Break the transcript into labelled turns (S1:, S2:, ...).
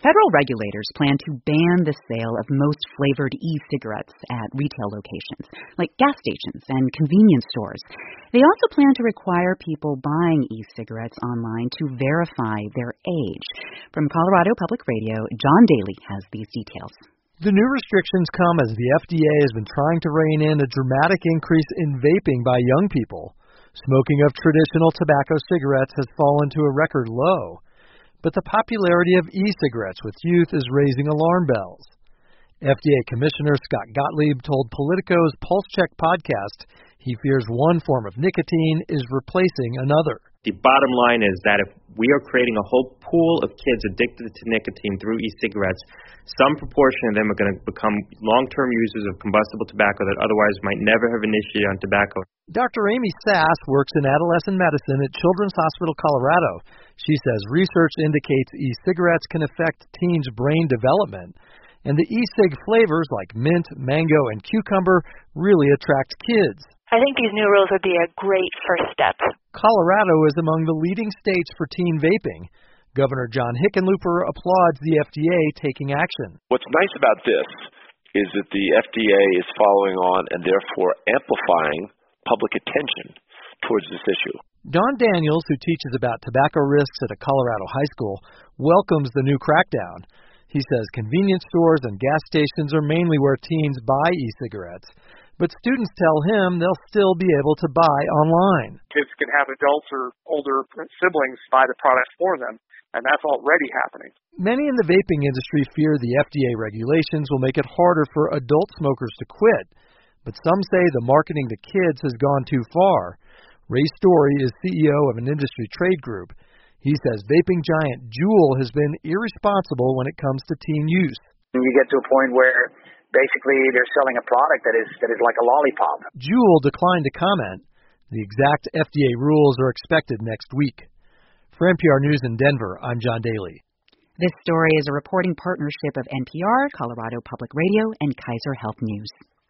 S1: Federal regulators plan to ban the sale of most flavored e-cigarettes at retail locations, like gas stations and convenience stores. They also plan to require people buying e-cigarettes online to verify their age. From Colorado Public Radio, John Daly has these details.
S2: The new restrictions come as the FDA has been trying to rein in a dramatic increase in vaping by young people. Smoking of traditional tobacco cigarettes has fallen to a record low. But the popularity of e-cigarettes with youth is raising alarm bells. FDA Commissioner Scott Gottlieb told Politico's Pulse Check podcast he fears one form of nicotine is replacing another.
S3: The bottom line is that if we are creating a whole pool of kids addicted to nicotine through e-cigarettes, some proportion of them are going to become long-term users of combustible tobacco that otherwise might never have initiated on tobacco.
S2: Dr. Amy Sass works in adolescent medicine at Children's Hospital Colorado. She says research indicates e-cigarettes can affect teens' brain development, and the e-cig flavors like mint, mango, and cucumber really attract kids.
S4: I think these new rules would be a great first step.
S2: Colorado is among the leading states for teen vaping. Governor John Hickenlooper applauds the FDA taking action.
S5: What's nice about this is that the FDA is following on and therefore amplifying public attention towards this issue.
S2: Don Daniels, who teaches about tobacco risks at a Colorado high school, welcomes the new crackdown. He says convenience stores and gas stations are mainly where teens buy e-cigarettes. But students tell him they'll still be able to buy online.
S6: Kids can have adults or older siblings buy the products for them, and that's already happening.
S2: Many in the vaping industry fear the FDA regulations will make it harder for adult smokers to quit. But some say the marketing to kids has gone too far. Ray Story is CEO of an industry trade group. He says vaping giant Juul has been irresponsible when it comes to teen use.
S7: You get to a point where basically they're selling a product that is like a lollipop.
S2: Juul declined to comment. The exact FDA rules are expected next week. For NPR News in Denver, I'm John Daly.
S1: This story is a reporting partnership of NPR, Colorado Public Radio, and Kaiser Health News.